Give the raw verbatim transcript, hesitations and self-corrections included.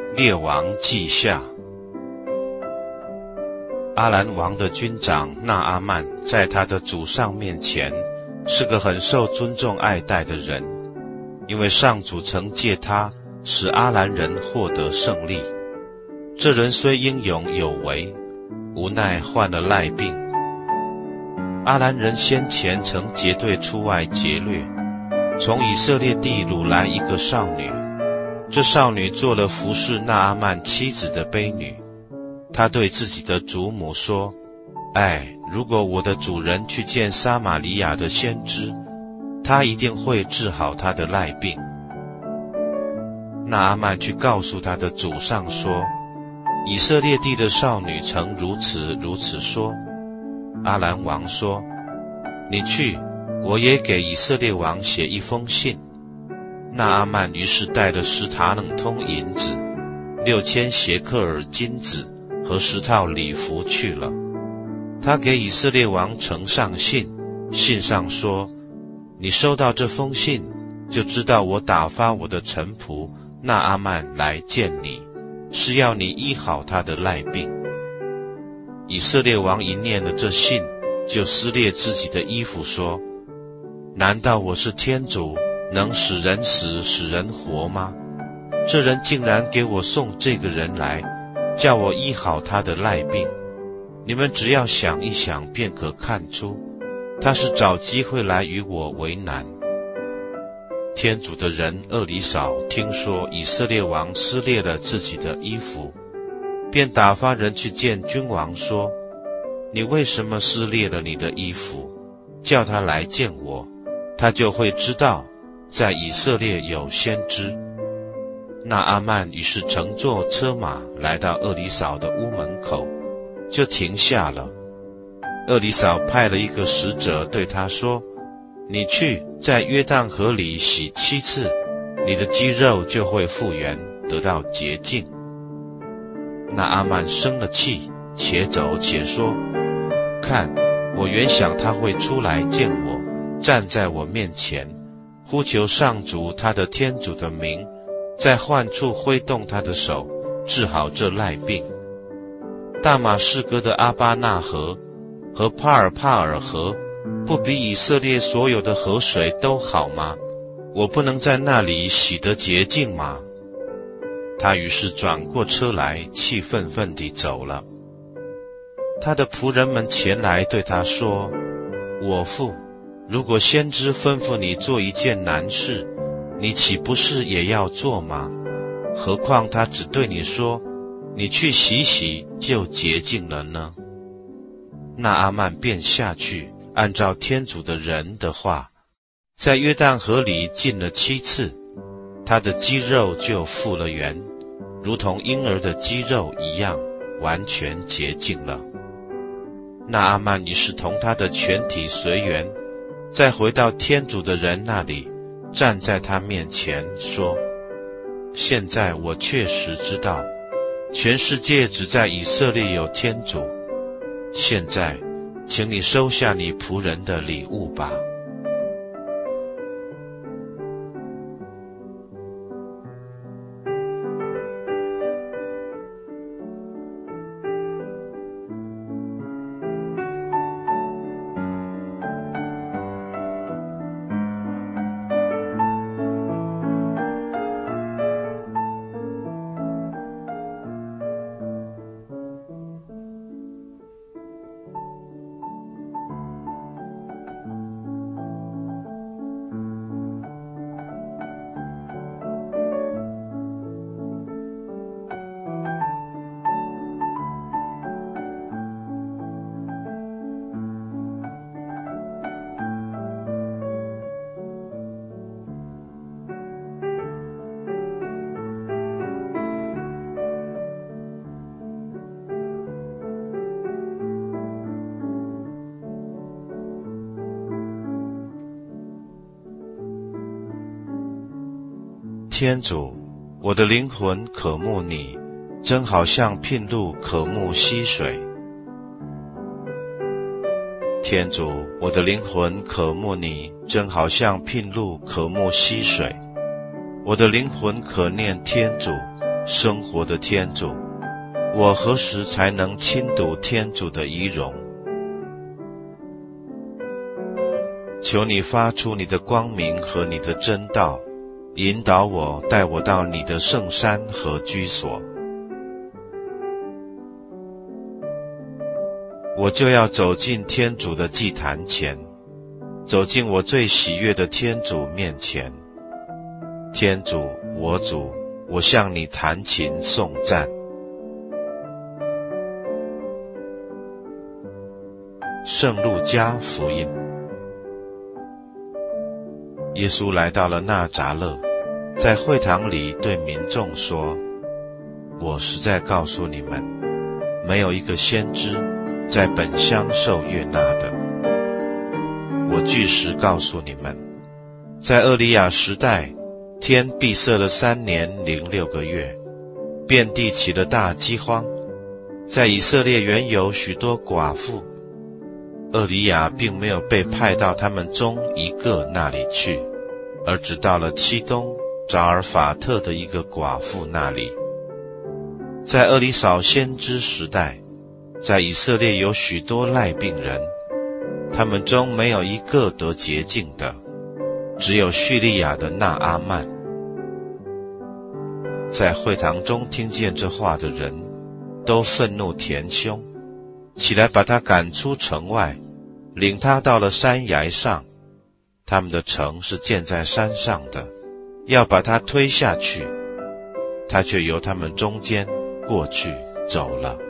列王记下。阿兰王的军长纳阿曼在他的祖上面前是个很受尊重爱戴的人，因为上主曾借他使阿兰人获得胜利。这人虽英勇有为，无奈患了癩病。阿兰人先前曾结队出外劫掠，从以色列地掳来一个少女，这少女做了服侍纳阿曼妻子的婢女。她对自己的祖母说：哎，如果我的主人去见撒玛利亚的先知，他一定会治好他的癩病。纳阿曼去告诉他的祖上说，以色列地的少女曾如此如此说。阿兰王说，你去，我也给以色列王写一封信。纳阿曼于是带了十塔冷通银子、六千谢克尔金子和十套礼服去了。他给以色列王呈上信，信上说，你收到这封信，就知道我打发我的臣仆纳阿曼来见你，是要你医好他的癩病。以色列王一念了这信，就撕裂自己的衣服说，难道我是天主，能使人死使人活吗？这人竟然给我送这个人来，叫我医好他的癩病。你们只要想一想，便可看出，他是找机会来与我为难。天主的人厄里扫听说以色列王撕裂了自己的衣服，便打发人去见君王说，你为什么撕裂了你的衣服？叫他来见我，他就会知道在以色列有先知。那阿曼于是乘坐车马来到厄里扫的屋门口，就停下了。厄里扫派了一个使者对他说，你去在约旦河里洗七次，你的肌肉就会复原，得到洁净。那阿曼生了气，且走且说，看，我原想他会出来见我，站在我面前，呼求上主他的天主的名，在患处挥动他的手，治好这癩病。大马士革的阿巴纳河和帕尔帕尔河，不比以色列所有的河水都好吗？我不能在那里洗得洁净吗？他于是转过车来，气愤愤地走了。他的仆人们前来对他说，我父，如果先知吩咐你做一件难事，你岂不是也要做吗？何况他只对你说，你去洗洗就洁净了呢？那阿曼便下去，按照天主的人的话，在约旦河里浸了七次，他的肌肉就复了原，如同婴儿的肌肉一样，完全洁净了。那阿曼于是同他的全体随员，再回到天主的人那里，站在他面前说，现在我确实知道，全世界只在以色列有天主。现在，请你收下你仆人的礼物吧。天主，我的灵魂渴慕你，真好像牝鹿渴慕溪水。天主，我的灵魂渴慕你，真好像牝鹿渴慕溪水。我的灵魂可念天主， 生活的天主，我何时才能亲睹天主的仪容？求你发出你的光明和你的真道，引导我，带我到你的圣山和居所。我就要走进天主的祭坛前，走进我最喜悦的天主面前。天主，我主，我向你弹琴颂赞。圣路加福音。耶稣来到了纳匝勒，在会堂里对民众说：我实在告诉你们，没有一个先知在本乡受悦纳的。我据实告诉你们，在厄里亚时代，天闭塞了三年零六个月，遍地起了大饥荒，在以色列原有许多寡妇，厄里亚并没有被派到他们中一个那里去，而只到了漆东扎尔法特的一个寡妇那里。在厄里扫先知时代，在以色列有许多癩病人，他们中没有一个得洁净的，只有叙利亚的纳阿曼。在会堂中听见这话的人，都愤怒填胸，起来把他赶出城外，领他到了山崖上。他们的城是建在山上的，要把他推下去，他却由他们中间过去走了。